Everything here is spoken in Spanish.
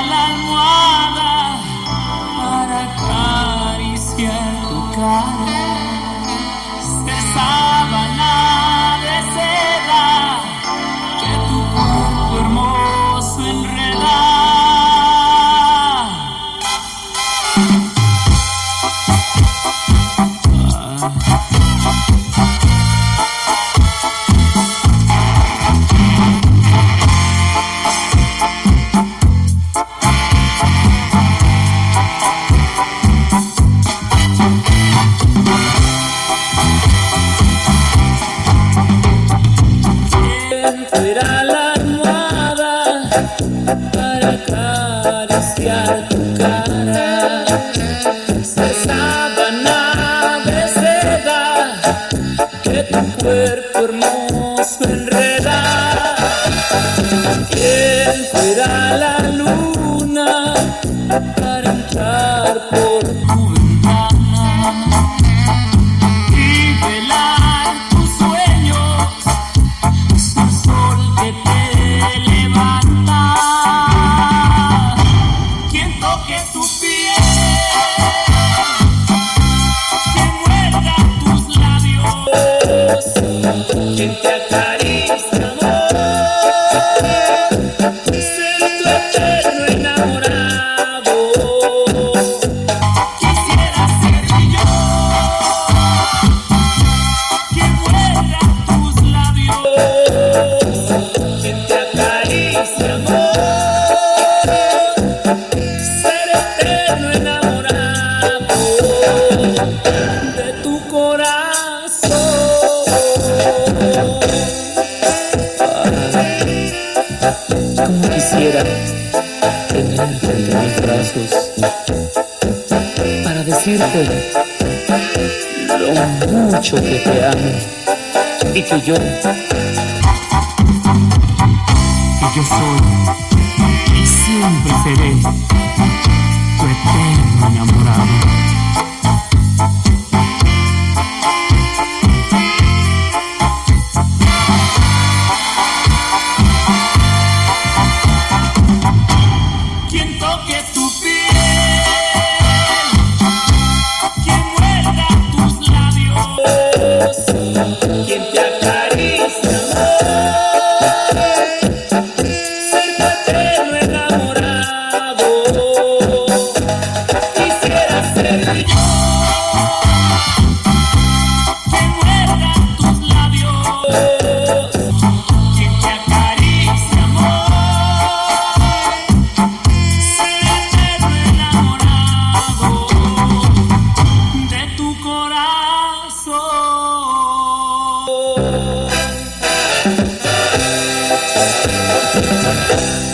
la almohada para acariciar tu cara. Ser sábana de seda que tu cuerpo hermoso enreda. Fuera la almohada para acariciar tu cara. Ser sábana de seda que tu cuerpo hermoso enreda. ¿Quién fuera la luna para entrar por tu ventana y velar tus sueños? Que te levanta. Quien toque tu piel, quien muerda tus labios, quien te acaricia, amor, ser tu eterno enamorado. Quisiera ser yo quien muerda tus labios, quien te acaricia, amor, ser eterno enamorado de tu corazón. Como quisiera tenerte entre mis brazos para decirte lo mucho que te amo y que yo soy y siempre seré tu eterno enamorado. Quien toque tu piel, quien muerda tus labios, quien te acaricia, corazón.